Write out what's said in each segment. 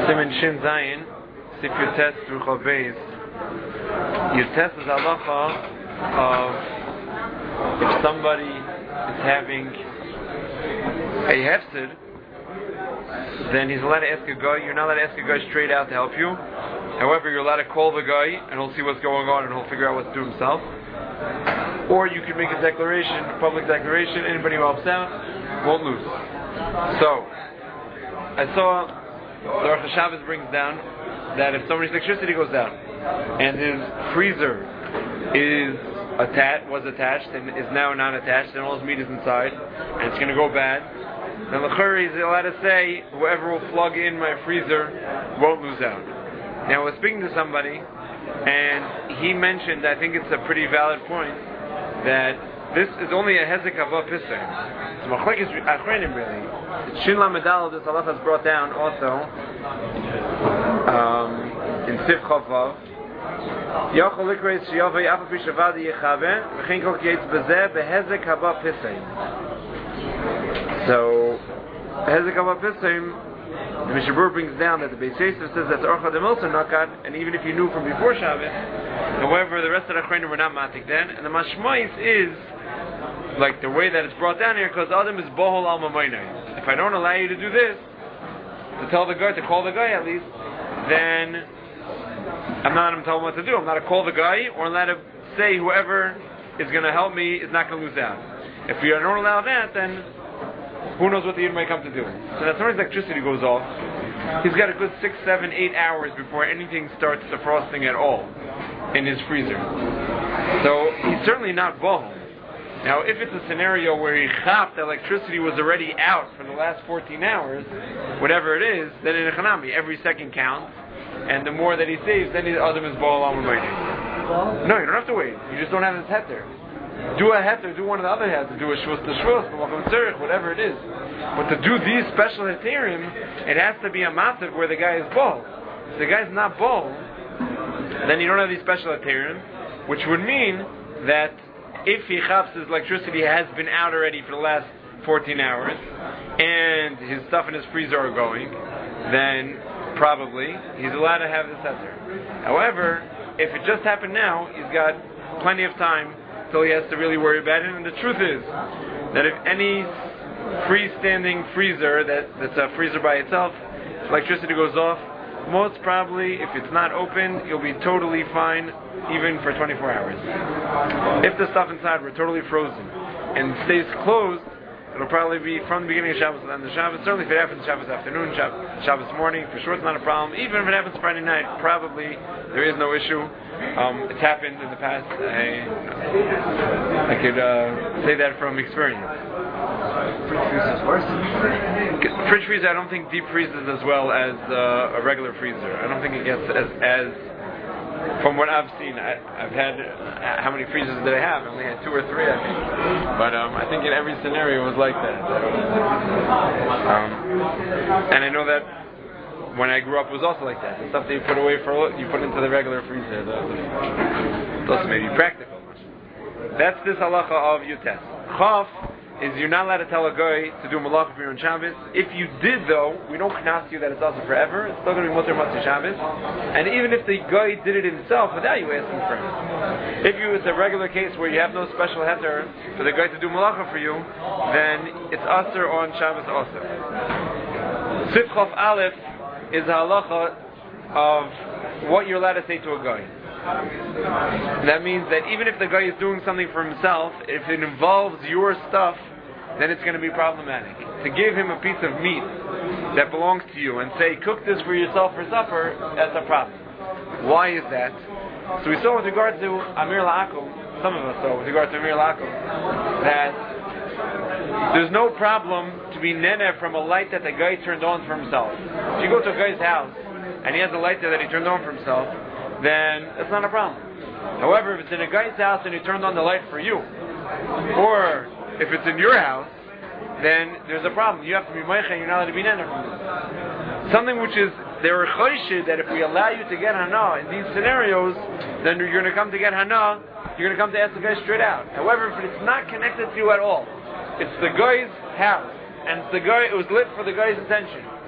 Siman Shin Zayin, Sif Yotes through Chav. Yotes is halacha of if somebody is having a hefsid, then he's allowed to ask a guy. You're not allowed to ask a guy straight out to help you. However, you're allowed to call the guy and he'll see what's going on and he'll figure out what to do himself. Or you can make a declaration, a public declaration. Anybody who helps out won't lose. So, I saw the Rosh Hashanah brings down that if somebody's electricity goes down and his freezer was attached and is now not attached, and all his meat is inside, and it's going to go bad, then l'churi is allowed to say, whoever will plug in my freezer won't lose out. Now, I was speaking to somebody, and he mentioned, I think it's a pretty valid point, that this is only a hezek haba pisser. It's machlekes achrenim really. Shin Lamedal, this halacha is brought down also in Sif Chavav. Yachol likreis sheyavei afal pi shavad yechaveh v'chein kol ki yetz bezeh behezek haba pisser. So hezek haba pisser, the Mishabur brings down that the Beis Yosef says that's Orcha de Milsa Nakat, and even if you knew from before Shabbos, however, the rest of the Achronim were not matik then, and the Mashmais is like the way that it's brought down here, because Adam is Bohol Alma Maynai. If I don't allow you to do this, to tell the guy, to call the guy at least, then I'm not going to tell him what to do. I'm not to call the guy, or I'm not to say whoever is going to help me is not going to lose out. If we don't allow that, then who knows what the Yid might come to do. So that's when his electricity goes off. He's got a good 6, 7, 8 hours before anything starts defrosting at all in his freezer. So he's certainly not bohol. Now, if it's a scenario where he chapped, the electricity was already out for the last 14 hours, whatever it is, then in a chanami, every second counts, and the more that he saves, then the Adam is bohol on waiting. No, you don't have to wait. You just don't have his heter. Do a heter, do one of the other heter, do a shvus to shvus, whatever it is. But to do these special heterim, it has to be a matzah where the guy is bohol. If the guy's not bohol, then you don't have these special heterim, which would mean that if he chaps, his electricity has been out already for the last 14 hours, and his stuff in his freezer are going, then probably he's allowed to have this heter. However, if it just happened now, he's got plenty of time till he has to really worry about it. And the truth is that if any freestanding freezer that's a freezer by itself, electricity goes off, most probably, if it's not open, you'll be totally fine, even for 24 hours. If the stuff inside were totally frozen and stays closed, it'll probably be from the beginning of Shabbos to the end of Shabbos. Certainly if it happens Shabbos afternoon, Shabbos morning, for sure it's not a problem. Even if it happens Friday night, probably there is no issue. It's happened in the past. I could say that from experience. Fridge freezer, I don't think deep freezes as well as a regular freezer. I don't think it gets as from what I've seen. I've had, how many freezers did I have? I only had 2 or 3, I think. But I think in every scenario it was like that. And I know that when I grew up it was also like that. The stuff that you put away you put into the regular freezer. It's also maybe practical. That's this halacha of Yutes. Chaf is you're not allowed to tell a guy to do malach if you're on Shabbos. If you did though, we don't knas you that it's also forever. It's still going to be mutter matzah Shabbos. And even if the guy did it himself without you asking for it, if it's a regular case where you have no special heter for the guy to do malacha for you, then it's aser on Shabbos also. Sif Chof Aleph is a halacha of what you're allowed to say to a guy. That means that even if the guy is doing something for himself, if it involves your stuff, then it's going to be problematic. To give him a piece of meat that belongs to you and say, cook this for yourself for supper, that's a problem. Why is that? So we saw with regard to Amir La'akum, some of us saw with regard to Amir La'akum, that there's no problem to be nene from a light that the guy turned on for himself. If you go to a guy's house and he has a light there that he turned on for himself, then it's not a problem. However, if it's in a guy's house and he turned on the light for you, or if it's in your house, then there's a problem. You have to be meicha and you're not allowed to be nene from this. Something which is, there are choshid that if we allow you to get hana in these scenarios, then you're going to come to get hana, you're going to come to ask the guy straight out. However, if it's not connected to you at all, it's the guy's house, and it's it was lit for the guy's attention,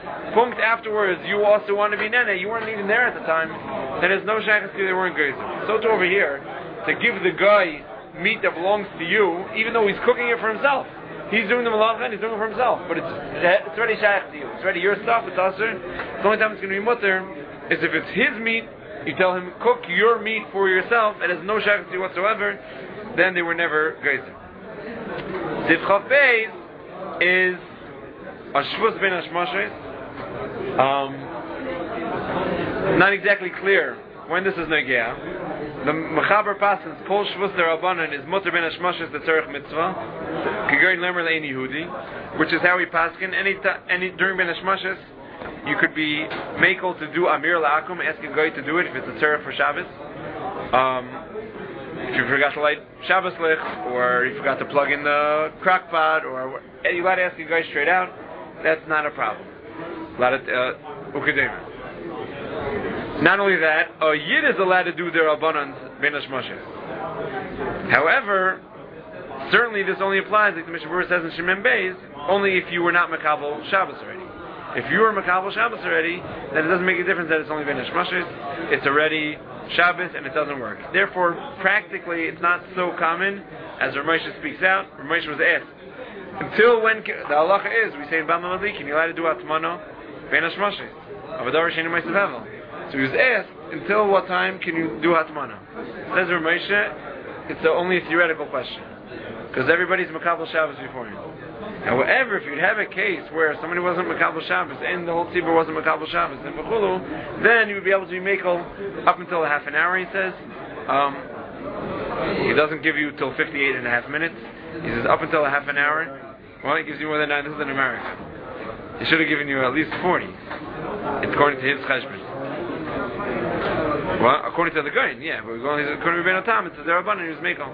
punct afterwards, you also want to be nene, you weren't even there at the time, then there's no shaykhs to you, they weren't geyser. So to over here, to give the guy meat that belongs to you, even though he's cooking it for himself. He's doing the malacha and he's doing it for himself, but it's already shaykh to you. It's already your stuff, it's usher. The only time it's going to be mutter is if it's his meat, you tell him, cook your meat for yourself, and there's no shaykh to you whatsoever, then they were never geyser. Siv Chav Beis is a shvus ben hashmashos. Not exactly clear when this is negea. The Mechaber Pasens, Kol Shvus Derabanan is Mutter Ben Hashmashos the Tzarech Mitzvah, Kigoyin Lemer Le'en Yehudi, which is how we paskin. During Ben Hashmashos, you could be makel to do Amir La'akum, ask a guy to do it if it's a Tzarech for Shabbos. If you forgot to light Shabbos Lich, or you forgot to plug in the crock pot, or you got to ask a guy straight out, that's not a problem. A lot of Ukadema. Not only that, a Yid is allowed to do their Rabbanans Ben Hashmashos. However, certainly this only applies, like the Mishnah Berurah says in Shemen Beis, only if you were not Makabel Shabbos already. If you were Makabel Shabbos already, then it doesn't make a difference that it's only Ben Hashmashos. It's already Shabbos and it doesn't work. Therefore, practically, it's not so common as Rav Moshe speaks out. Rav Moshe was asked, until when the halacha is, we say in Bama Malik, you're allowed to do Atmano Ben Hashmashos. Avadar Sheni Ma'asav Hevel. So he was asked, until what time can you do Hatmana? Says Rav Moshe, it's only a theoretical question. Because everybody's Makabel Shabbos beforehand. However, if you'd have a case where somebody wasn't Makabel Shabbos and the whole tzibur wasn't Makabel Shabbos, then you would be able to be Makel up until a half an hour, he says. He doesn't give you till 58 and a half minutes. He says up until a half an hour. Well, he gives you more than 9. This is in America. He should have given you at least 40. It's according to his cheshbon. Well, according to the guy, yeah, but according to Rebbeinu Tam, it's a Derabanan, he was Mekel.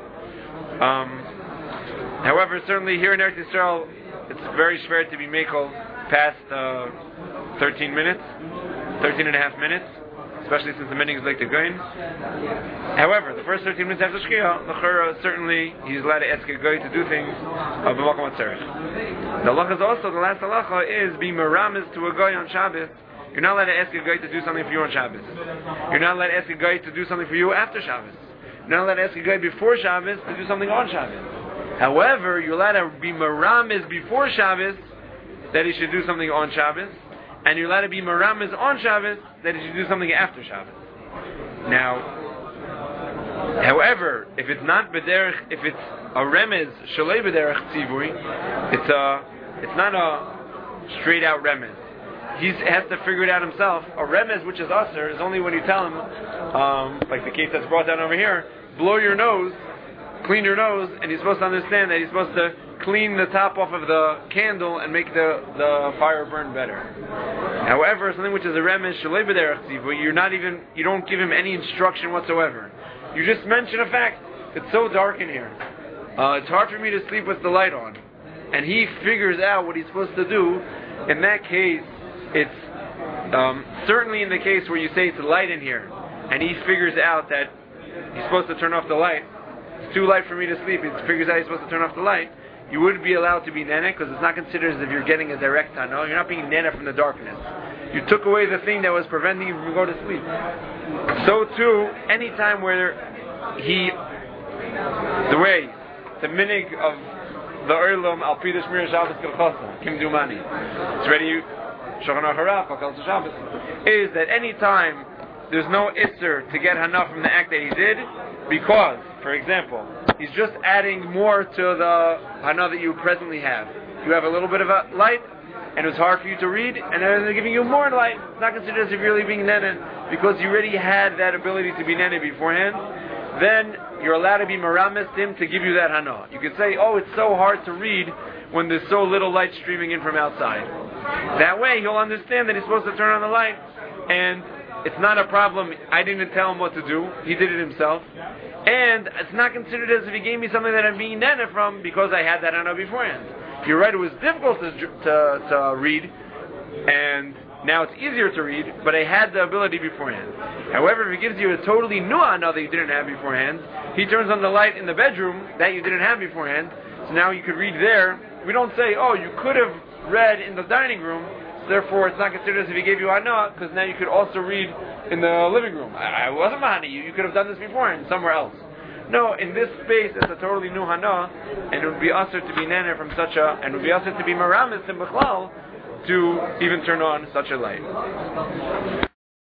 However, certainly here in Eretz Yisrael, it's very schwer to be Mekel past 13 and a half minutes, especially since the meaning is like the Goyin. However, the first 13 minutes after Shkia, certainly he's allowed to ask a guy to do things of B'makom HaTzerech. The halacha is also, the last halacha is be meramis to a guy on Shabbos. You're not allowed to ask a guy to do something for you on Shabbos. You're not allowed to ask a guy to do something for you after Shabbos. You're not allowed to ask a guy before Shabbos to do something on Shabbos. However, you're allowed to be meramis before Shabbos that he should do something on Shabbos, and you're allowed to be meramis on Shabbos that he should do something after Shabbos. Now, however, if it's not b'derech, if it's a remez shalei b'derech tzivui, it's not a straight out remez. He has to figure it out himself. A remez, which is usher, is only when you tell him, like the case that's brought down over here, blow your nose, clean your nose, and he's supposed to understand that he's supposed to clean the top off of the candle and make the fire burn better. However, something which is a remez shalei b'derech tzivui, you don't give him any instruction whatsoever. You just mention a fact. It's so dark in here. It's hard for me to sleep with the light on. And he figures out what he's supposed to do. In that case, it's certainly in the case where you say it's light in here, and he figures out that he's supposed to turn off the light. It's too light for me to sleep. He figures out he's supposed to turn off the light. You wouldn't be allowed to be nene, because it's not considered as if you're getting a direct tano. You're not being nene from the darkness. You took away the thing that was preventing you from going to sleep. So too, any time where the minig of the Erlum al Pida Shmir Shabbos Kelchosa, Kim Dumani, it's ready. Shulchan Aruch Haraf, Hakal Shabbos, is that any time there's no isser to get hana from the act that he did, because, for example, he's just adding more to the hana that you presently have. You have a little bit of a light, and it was hard for you to read, and then they're giving you more light. It's not considered as if you're really being nene, because you already had that ability to be nene beforehand. Then you're allowed to be meramis him to give you that hana. You could say, oh, it's so hard to read when there's so little light streaming in from outside. That way he'll understand that he's supposed to turn on the light, and it's not a problem. I didn't tell him what to do. He did it himself. And it's not considered as if he gave me something that I'm being nene from because I had that hana beforehand. You're right, it was difficult to read, and now it's easier to read, but I had the ability beforehand. However, if he gives you a totally new hana that you didn't have beforehand, he turns on the light in the bedroom that you didn't have beforehand, so now you could read there. We don't say, oh, you could have read in the dining room, therefore it's not considered as if he gave you hana, because now you could also read in the living room. I wasn't mahani you. You could have done this before and somewhere else. No, in this space it's a totally new hana, and it would be usher to be nana from such a, and it would be usher to be maramis in Bechlal to even turn on such a light.